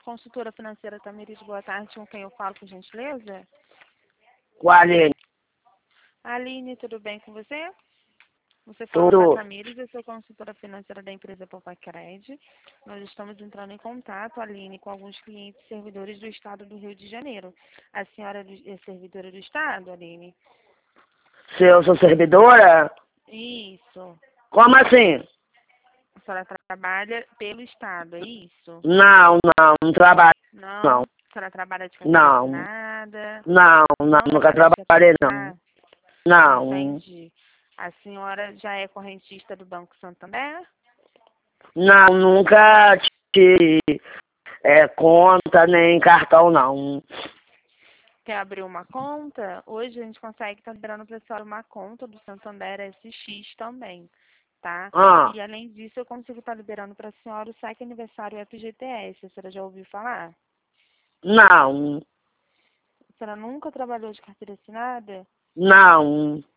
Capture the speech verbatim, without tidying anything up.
Consultora financeira Tamires, boa tarde, com quem eu falo, por gentileza? Com a Aline. Aline, tudo bem com você? Você fala com a Tudo. Tamires, eu sou consultora financeira da empresa Popacred. Nós estamos entrando em contato, Aline, com alguns clientes servidores do estado do Rio de Janeiro. A senhora é servidora do estado, Aline? Se eu sou servidora? Isso. Como assim? A senhora trabalha pelo estado, é isso? Não, não, não trabalho, Não? não. A senhora trabalha de carteira Não, assinada? não, não, nunca trabalha de carteira trabalhei, não. assinada? Não, Entendi. A senhora já é correntista do Banco Santander? não, nunca tive é, conta nem cartão, não. Quer abrir uma conta? Hoje a gente consegue estar liberando para a senhora uma conta do Santander S X também, tá? Ah, E além disso, eu consigo estar liberando para a senhora o saque aniversário F G T S. A senhora já ouviu falar? não, A senhora nunca trabalhou de carteira assinada? não.